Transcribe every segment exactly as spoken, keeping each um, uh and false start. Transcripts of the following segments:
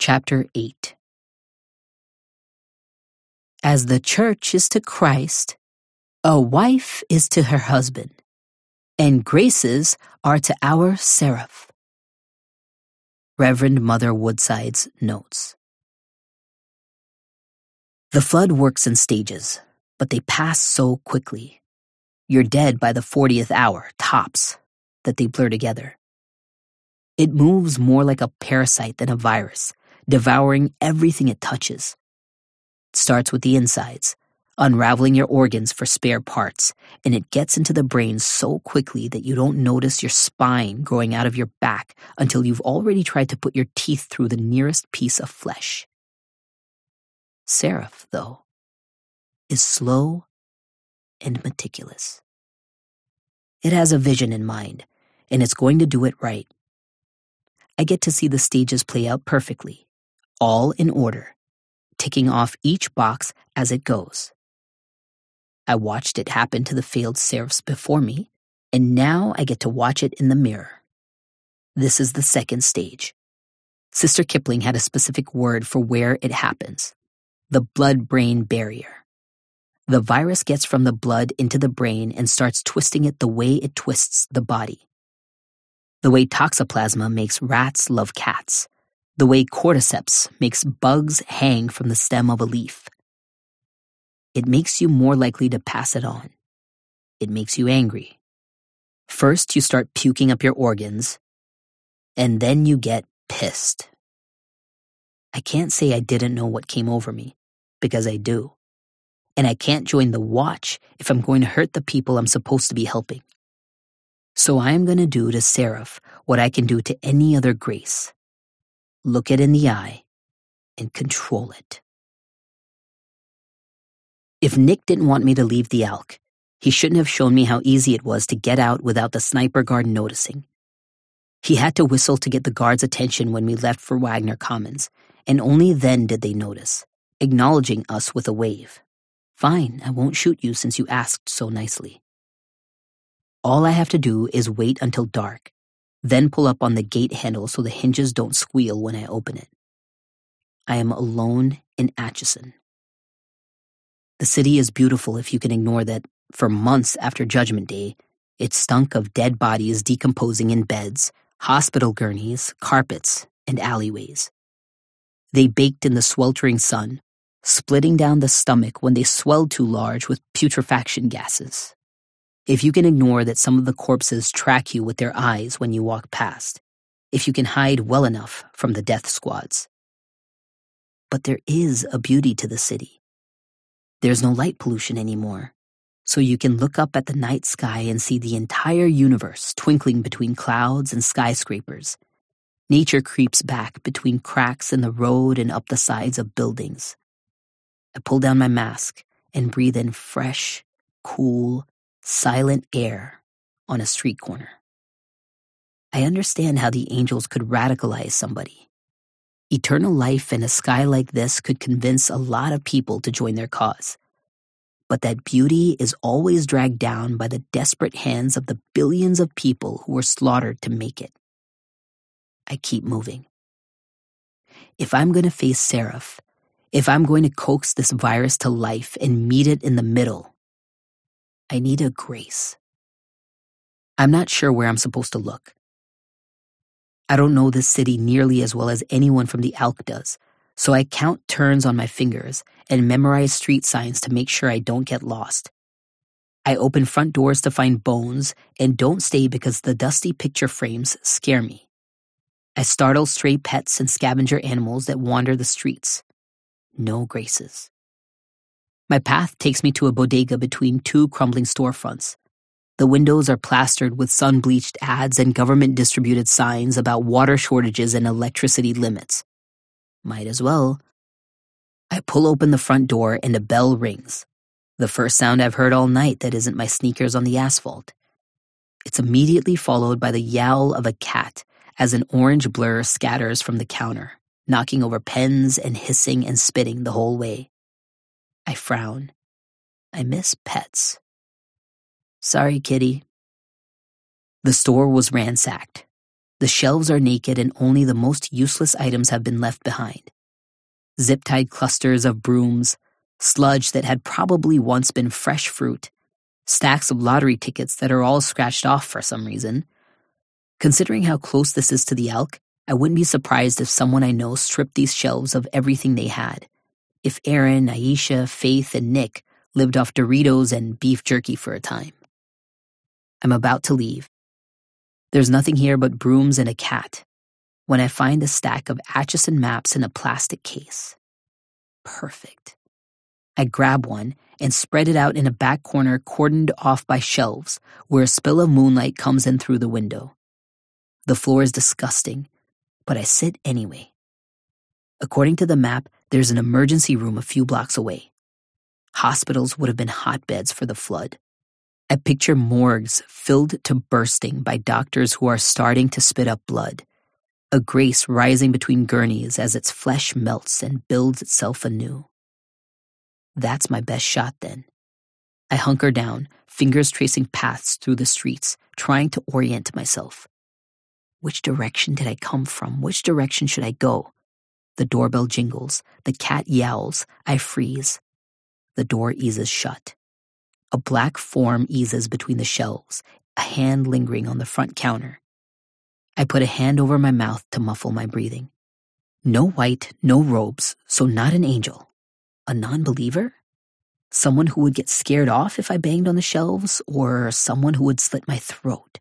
Chapter eight. As the church is to Christ, a wife is to her husband, and graces are to our seraph. Reverend Mother Woodside's Notes. The flood works in stages, but they pass so quickly. You're dead by the fortieth hour, tops, that they blur together. It moves more like a parasite than a virus, devouring everything it touches. It starts with the insides, unraveling your organs for spare parts, and it gets into the brain so quickly that you don't notice your spine growing out of your back until you've already tried to put your teeth through the nearest piece of flesh. Seraph, though, is slow and meticulous. It has a vision in mind, and it's going to do it right. I get to see the stages play out perfectly, all in order, ticking off each box as it goes. I watched it happen to the failed seraphs before me, and now I get to watch it in the mirror. This is the second stage. Sister Kipling had a specific word for where it happens: the blood-brain barrier. The virus gets from the blood into the brain and starts twisting it the way it twists the body. The way toxoplasma makes rats love cats. The way cordyceps makes bugs hang from the stem of a leaf. It makes you more likely to pass it on. It makes you angry. First, you start puking up your organs, and then you get pissed. I can't say I didn't know what came over me, because I do. And I can't join the watch if I'm going to hurt the people I'm supposed to be helping. So I am going to do to Seraph what I can do to any other grace. Look it in the eye and control it. If Nick didn't want me to leave the Alk, he shouldn't have shown me how easy it was to get out without the sniper guard noticing. He had to whistle to get the guard's attention when we left for Wagner Commons, and only then did they notice, acknowledging us with a wave. Fine, I won't shoot you since you asked so nicely. All I have to do is wait until dark, then pull up on the gate handle so the hinges don't squeal when I open it. I am alone in Atchison. The city is beautiful if you can ignore that, for months after Judgment Day, it stunk of dead bodies decomposing in beds, hospital gurneys, carpets, and alleyways. They baked in the sweltering sun, splitting down the stomach when they swelled too large with putrefaction gases. If you can ignore that some of the corpses track you with their eyes when you walk past, if you can hide well enough from the death squads. But there is a beauty to the city. There's no light pollution anymore, so you can look up at the night sky and see the entire universe twinkling between clouds and skyscrapers. Nature creeps back between cracks in the road and up the sides of buildings. I pull down my mask and breathe in fresh, cool, silent air on a street corner. I understand how the angels could radicalize somebody. Eternal life in a sky like this could convince a lot of people to join their cause. But that beauty is always dragged down by the desperate hands of the billions of people who were slaughtered to make it. I keep moving. If I'm going to face Seraph, if I'm going to coax this virus to life and meet it in the middle, I need a grace. I'm not sure where I'm supposed to look. I don't know this city nearly as well as anyone from the Alk does, so I count turns on my fingers and memorize street signs to make sure I don't get lost. I open front doors to find bones and don't stay because the dusty picture frames scare me. I startle stray pets and scavenger animals that wander the streets. No graces. My path takes me to a bodega between two crumbling storefronts. The windows are plastered with sun-bleached ads and government-distributed signs about water shortages and electricity limits. Might as well. I pull open the front door and a bell rings. The first sound I've heard all night that isn't my sneakers on the asphalt. It's immediately followed by the yowl of a cat as an orange blur scatters from the counter, knocking over pens and hissing and spitting the whole way. I frown. I miss pets. Sorry, kitty. The store was ransacked. The shelves are naked and only the most useless items have been left behind. Zip-tied clusters of brooms, sludge that had probably once been fresh fruit, stacks of lottery tickets that are all scratched off for some reason. Considering how close this is to the Elk, I wouldn't be surprised if someone I know stripped these shelves of everything they had. If Aaron, Aisha, Faith, and Nick lived off Doritos and beef jerky for a time. I'm about to leave. There's nothing here but brooms and a cat, when I find a stack of Atchison maps in a plastic case. Perfect. I grab one and spread it out in a back corner cordoned off by shelves where a spill of moonlight comes in through the window. The floor is disgusting, but I sit anyway. According to the map, there's an emergency room a few blocks away. Hospitals would have been hotbeds for the flood. I picture morgues filled to bursting by doctors who are starting to spit up blood, a grace rising between gurneys as its flesh melts and builds itself anew. That's my best shot then. I hunker down, fingers tracing paths through the streets, trying to orient myself. Which direction did I come from? Which direction should I go? The doorbell jingles, the cat yowls, I freeze. The door eases shut. A black form eases between the shelves, a hand lingering on the front counter. I put a hand over my mouth to muffle my breathing. No white, no robes, so not an angel. A non-believer? Someone who would get scared off if I banged on the shelves, or someone who would slit my throat?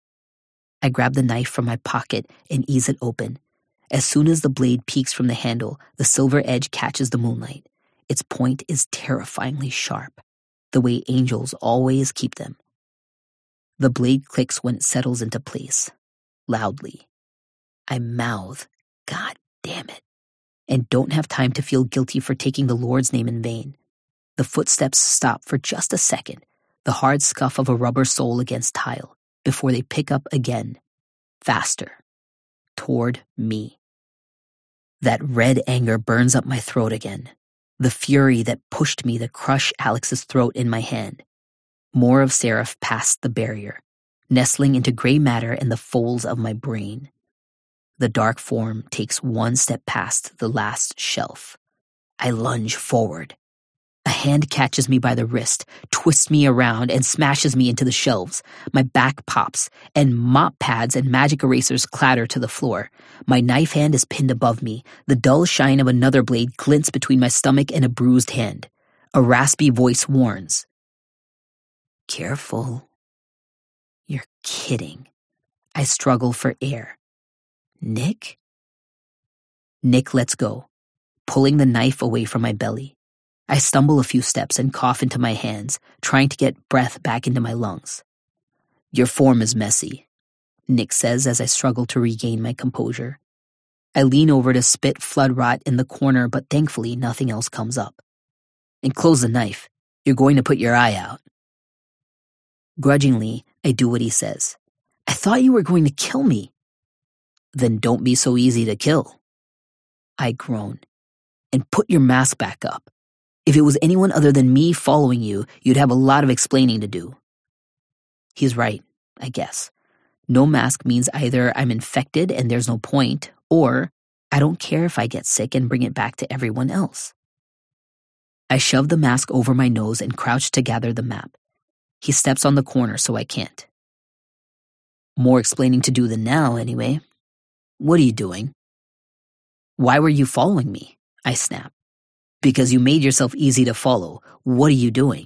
I grab the knife from my pocket and ease it open. As soon as the blade peeks from the handle, the silver edge catches the moonlight. Its point is terrifyingly sharp, the way angels always keep them. The blade clicks when it settles into place, loudly. I mouth, "God damn it," and don't have time to feel guilty for taking the Lord's name in vain. The footsteps stop for just a second, the hard scuff of a rubber sole against tile, before they pick up again, faster, toward me. That red anger burns up my throat again, the fury that pushed me to crush Alex's throat in my hand. More of Seraph past the barrier, nestling into gray matter in the folds of my brain. The dark form takes one step past the last shelf. I lunge forward. A hand catches me by the wrist, twists me around, and smashes me into the shelves. My back pops, and mop pads and magic erasers clatter to the floor. My knife hand is pinned above me. The dull shine of another blade glints between my stomach and a bruised hand. A raspy voice warns. Careful. You're kidding. I struggle for air. Nick? Nick lets go, pulling the knife away from my belly. I stumble a few steps and cough into my hands, trying to get breath back into my lungs. Your form is messy, Nick says as I struggle to regain my composure. I lean over to spit flood rot in the corner, but thankfully nothing else comes up. And close the knife. You're going to put your eye out. Grudgingly, I do what he says. I thought you were going to kill me. Then don't be so easy to kill. I groan. And put your mask back up. If it was anyone other than me following you, you'd have a lot of explaining to do. He's right, I guess. No mask means either I'm infected and there's no point, or I don't care if I get sick and bring it back to everyone else. I shove the mask over my nose and crouch to gather the map. He steps on the corner so I can't. More explaining to do than now, anyway. What are you doing? Why were you following me? I snap. Because you made yourself easy to follow. What are you doing?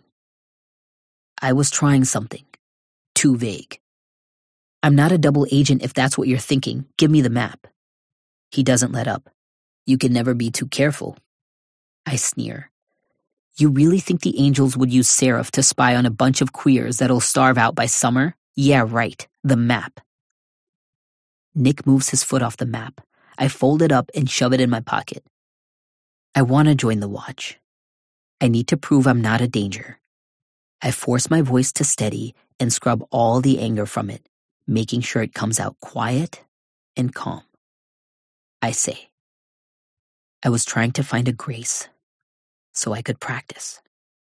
I was trying something. Too vague. I'm not a double agent if that's what you're thinking. Give me the map. He doesn't let up. You can never be too careful. I sneer. You really think the angels would use Seraph to spy on a bunch of queers that'll starve out by summer? Yeah, right. The map. Nick moves his foot off the map. I fold it up and shove it in my pocket. I want to join the watch. I need to prove I'm not a danger. I force my voice to steady and scrub all the anger from it, making sure it comes out quiet and calm. I say, I was trying to find a grace so I could practice.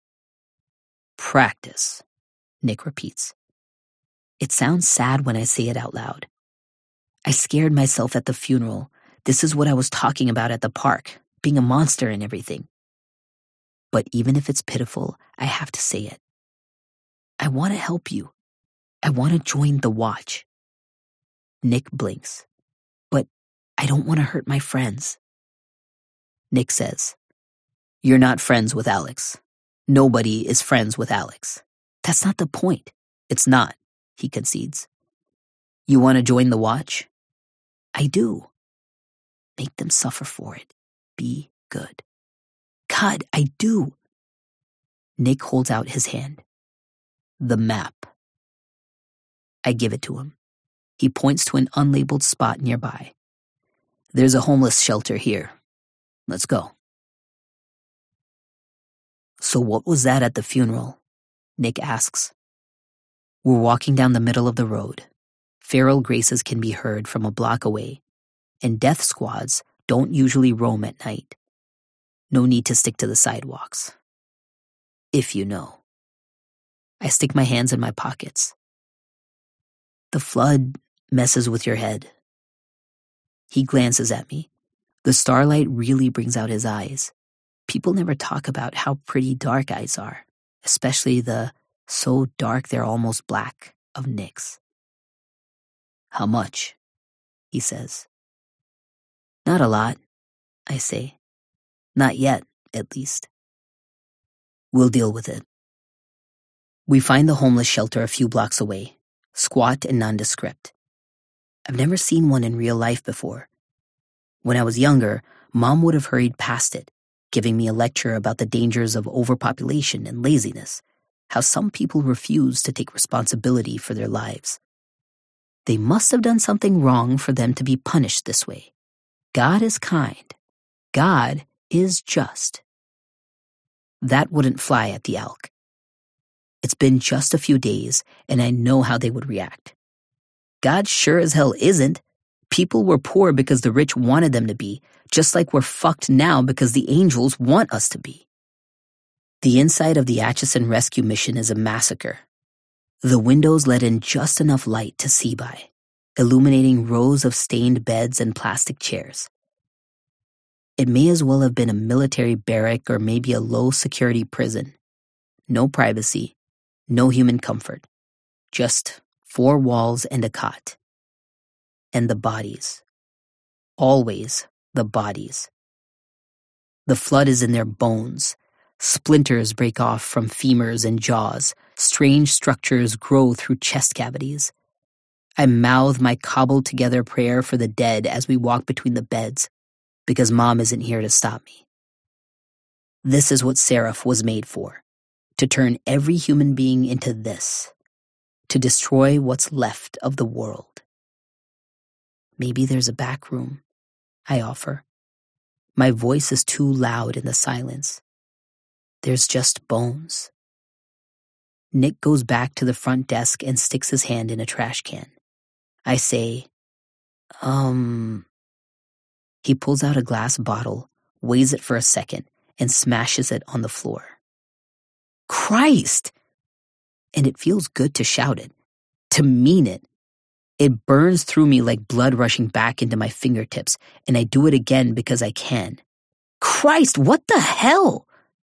Practice, Nick repeats. It sounds sad when I say it out loud. I scared myself at the funeral. This is what I was talking about at the park, being a monster and everything. But even if it's pitiful, I have to say it. I want to help you. I want to join the watch. Nick blinks. But I don't want to hurt my friends. Nick says, "You're not friends with Alex. Nobody is friends with Alex. That's not the point." "It's not," he concedes. "You want to join the watch?" "I do." "Make them suffer for it. Be good." "God, I do." Nick holds out his hand. "The map." I give it to him. He points to an unlabeled spot nearby. "There's a homeless shelter here. Let's go." "So what was that at the funeral?" Nick asks. We're walking down the middle of the road. Feral graces can be heard from a block away, and death squads don't usually roam at night. No need to stick to the sidewalks. If you know. I stick my hands in my pockets. The flood messes with your head. He glances at me. The starlight really brings out his eyes. People never talk about how pretty dark eyes are, especially the so dark they're almost black of Nick's. "How much?" he says. "Not a lot," I say. "Not yet, at least." "We'll deal with it." We find the homeless shelter a few blocks away, squat and nondescript. I've never seen one in real life before. When I was younger, Mom would have hurried past it, giving me a lecture about the dangers of overpopulation and laziness, how some people refuse to take responsibility for their lives. They must have done something wrong for them to be punished this way. God is kind. God is just. That wouldn't fly at the Alk. It's been just a few days, and I know how they would react. God sure as hell isn't. People were poor because the rich wanted them to be, just like we're fucked now because the angels want us to be. The inside of the Atchison rescue mission is a massacre. The windows let in just enough light to see by, illuminating rows of stained beds and plastic chairs. It may as well have been a military barrack or maybe a low-security prison. No privacy, no human comfort. Just four walls and a cot. And the bodies. Always the bodies. The flood is in their bones. Splinters break off from femurs and jaws. Strange structures grow through chest cavities. I mouth my cobbled-together prayer for the dead as we walk between the beds, because Mom isn't here to stop me. This is what Seraph was made for, to turn every human being into this, to destroy what's left of the world. Maybe there's a back room, I offer. My voice is too loud in the silence. There's just bones. Nick goes back to the front desk and sticks his hand in a trash can. I say, um... He pulls out a glass bottle, weighs it for a second, and smashes it on the floor. Christ! And it feels good to shout it, to mean it. It burns through me like blood rushing back into my fingertips, and I do it again because I can. Christ, what the hell?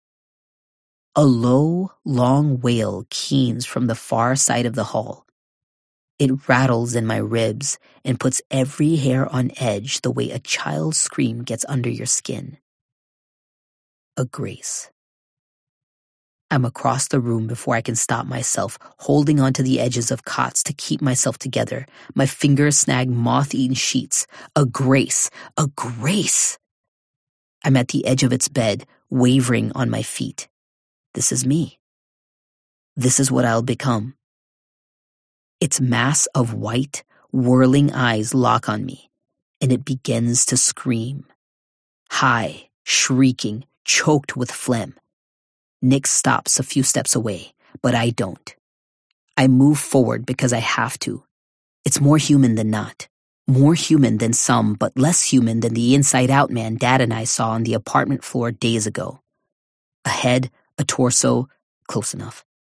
A low, long wail keens from the far side of the hall. It rattles in my ribs and puts every hair on edge the way a child's scream gets under your skin. A grace. I'm across the room before I can stop myself, holding onto the edges of cots to keep myself together. My fingers snag moth-eaten sheets. A grace. A grace. I'm at the edge of its bed, wavering on my feet. This is me. This is what I'll become. Its mass of white, whirling eyes lock on me, and it begins to scream. High, shrieking, choked with phlegm. Nick stops a few steps away, but I don't. I move forward because I have to. It's more human than not. More human than some, but less human than the inside-out man Dad and I saw on the apartment floor days ago. A head, a torso, close enough.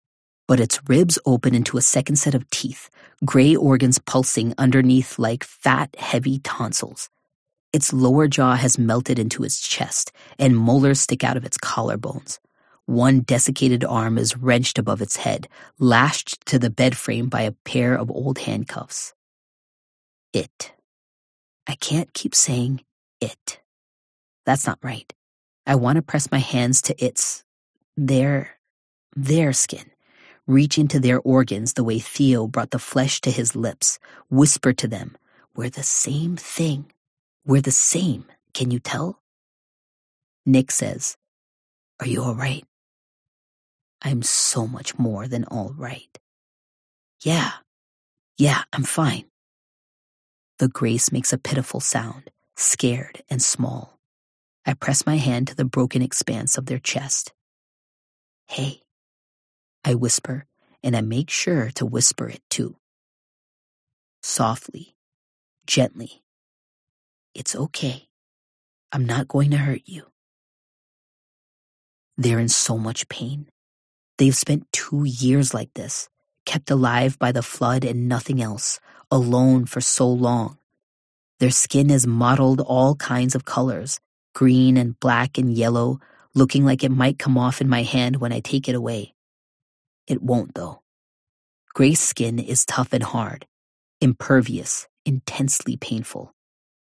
But its ribs open into a second set of teeth, gray organs pulsing underneath like fat, heavy tonsils. Its lower jaw has melted into its chest, and molars stick out of its collarbones. One desiccated arm is wrenched above its head, lashed to the bed frame by a pair of old handcuffs. It. I can't keep saying it. That's not right. I want to press my hands to its, their, their skin, reach into their organs the way Theo brought the flesh to his lips, whisper to them, we're the same thing. We're the same. Can you tell? Nick says, are you all right? I'm so much more than all right. Yeah, yeah, I'm fine. The Grace makes a pitiful sound, scared and small. I press my hand to the broken expanse of their chest. Hey, I whisper, and I make sure to whisper it too. Softly, gently. It's okay. I'm not going to hurt you. They're in so much pain. They've spent two years like this, kept alive by the flood and nothing else, alone for so long. Their skin is mottled all kinds of colors, green and black and yellow, looking like it might come off in my hand when I take it away. It won't, though. Grace's skin is tough and hard, impervious, intensely painful.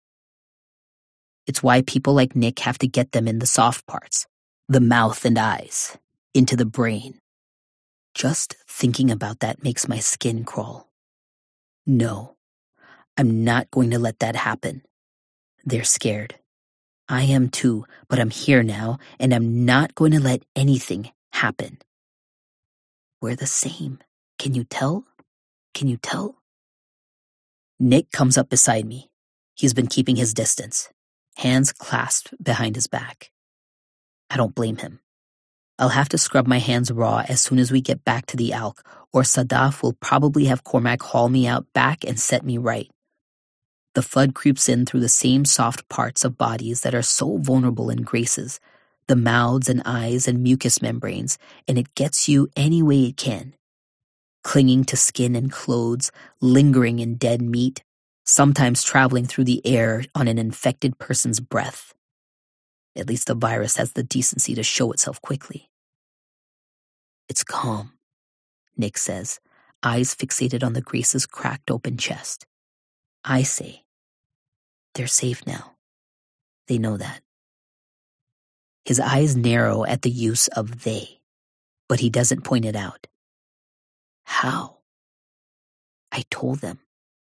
It's why people like Nick have to get them in the soft parts, the mouth and eyes, into the brain. Just thinking about that makes my skin crawl. No, I'm not going to let that happen. They're scared. I am too, but I'm here now, and I'm not going to let anything happen. We're the same. Can you tell? Can you tell? Nick comes up beside me. He's been keeping his distance, hands clasped behind his back. I don't blame him. I'll have to scrub my hands raw as soon as we get back to the Alk, or Sadaf will probably have Cormac haul me out back and set me right. The flood creeps in through the same soft parts of bodies that are so vulnerable in Grace's, the mouths and eyes and mucous membranes, and it gets you any way it can. Clinging to skin and clothes, lingering in dead meat, sometimes traveling through the air on an infected person's breath. At least the virus has the decency to show itself quickly. It's calm, Nick says, eyes fixated on the Grace's cracked open chest. I say, they're safe now. They know that. His eyes narrow at the use of they, but he doesn't point it out. How? I told them.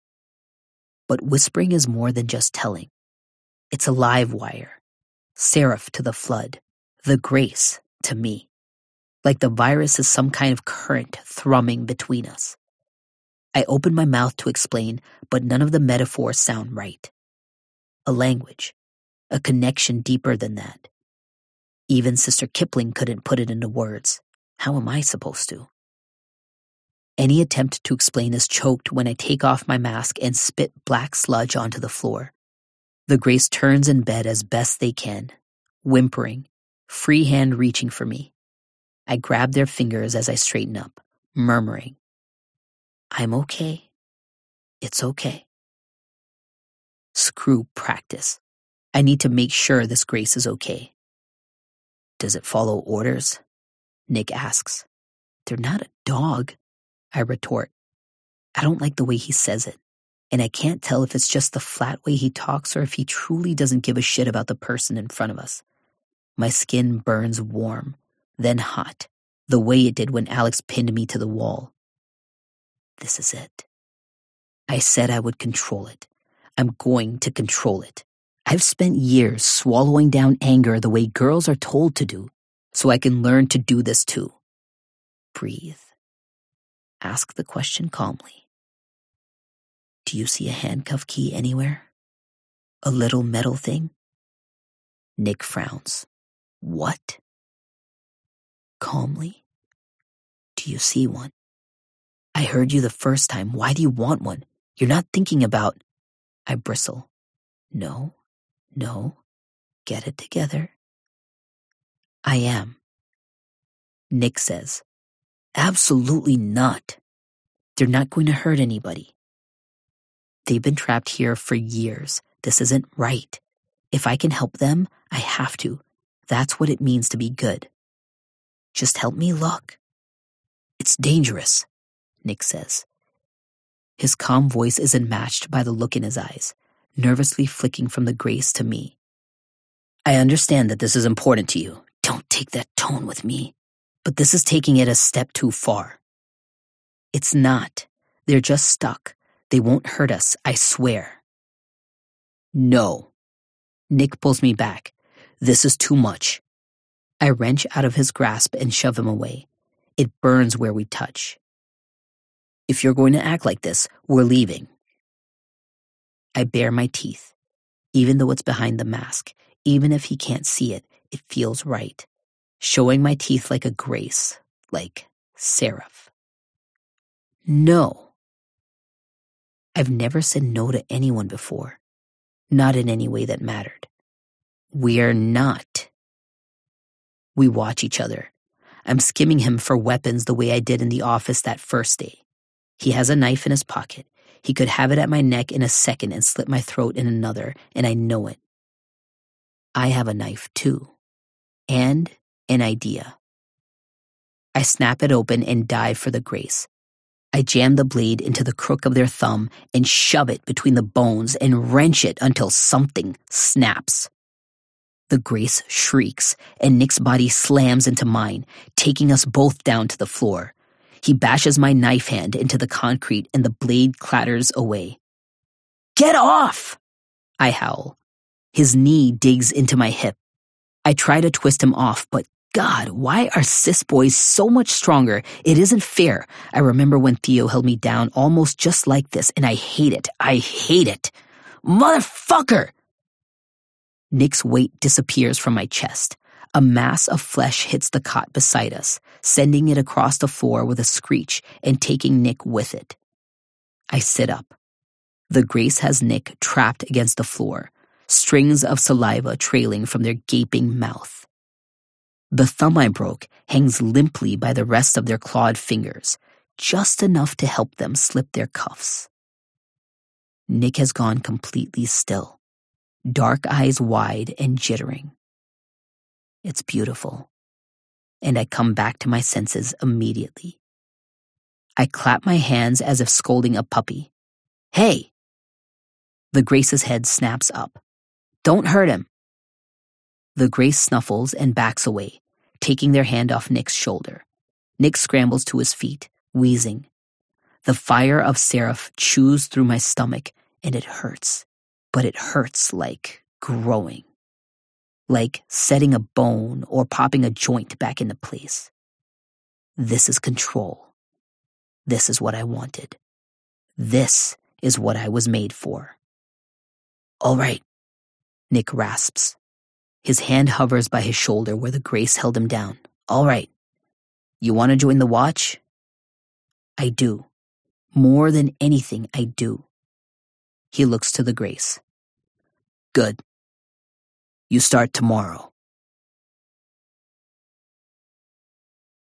But whispering is more than just telling. It's a live wire. Seraph to the flood, the Grace to me. Like the virus is some kind of current thrumming between us. I open my mouth to explain, but none of the metaphors sound right. A language, a connection deeper than that. Even Sister Kipling couldn't put it into words. How am I supposed to? Any attempt to explain is choked when I take off my mask and spit black sludge onto the floor. The Grace turns in bed as best they can, whimpering, free hand reaching for me. I grab their fingers as I straighten up, murmuring, I'm okay. It's okay. Screw practice. I need to make sure this Grace is okay. Does it follow orders? Nick asks. They're not a dog, I retort. I don't like the way he says it, and I can't tell if it's just the flat way he talks or if he truly doesn't give a shit about the person in front of us. My skin burns warm, then hot, the way it did when Alex pinned me to the wall. This is it. I said I would control it. I'm going to control it. I've spent years swallowing down anger the way girls are told to do, so I can learn to do this too. Breathe. Ask the question calmly. Do you see a handcuff key anywhere? A little metal thing? Nick frowns. What? Calmly. Do you see one? I heard you the first time. Why do you want one? You're not thinking about... I bristle. No, no. Get it together. I am. Nick says, Absolutely not. They're not going to hurt anybody. They've been trapped here for years. This isn't right. If I can help them, I have to. That's what it means to be good. Just help me look. It's dangerous, Nick says. His calm voice isn't matched by the look in his eyes, nervously flicking from the Grace to me. I understand that this is important to you. Don't take that tone with me. But this is taking it a step too far. It's not. They're just stuck. They won't hurt us, I swear. No. Nick pulls me back. This is too much. I wrench out of his grasp and shove him away. It burns where we touch. If you're going to act like this, we're leaving. I bare my teeth. Even though it's behind the mask, even if he can't see it, it feels right. Showing my teeth like a Grace, like Seraph. No. I've never said no to anyone before. Not in any way that mattered. We're not. We watch each other. I'm skimming him for weapons the way I did in the office that first day. He has a knife in his pocket. He could have it at my neck in a second and slit my throat in another, and I know it. I have a knife too. And an idea. I snap it open and dive for the Grace. I jam the blade into the crook of their thumb and shove it between the bones and wrench it until something snaps. The Grace shrieks, and Nick's body slams into mine, taking us both down to the floor. He bashes my knife hand into the concrete and the blade clatters away. Get off! I howl. His knee digs into my hip. I try to twist him off, but God, why are cis boys so much stronger? It isn't fair. I remember when Theo held me down almost just like this, and I hate it. I hate it. Motherfucker! Nick's weight disappears from my chest. A mass of flesh hits the cot beside us, sending it across the floor with a screech and taking Nick with it. I sit up. The Grace has Nick trapped against the floor, strings of saliva trailing from their gaping mouth. The thumb I broke hangs limply by the rest of their clawed fingers, just enough to help them slip their cuffs. Nick has gone completely still, dark eyes wide and jittering. It's beautiful, and I come back to my senses immediately. I clap my hands as if scolding a puppy. Hey! The Grace's head snaps up. Don't hurt him. The Grace snuffles and backs away, taking their hand off Nick's shoulder. Nick scrambles to his feet, wheezing. The fire of Seraph chews through my stomach, and it hurts. But it hurts like growing. Like setting a bone or popping a joint back into place. This is control. This is what I wanted. This is what I was made for. All right, Nick rasps. His hand hovers by his shoulder where the Grace held him down. All right. You want to join the watch? I do. More than anything, I do. He looks to the Grace. Good. You start tomorrow.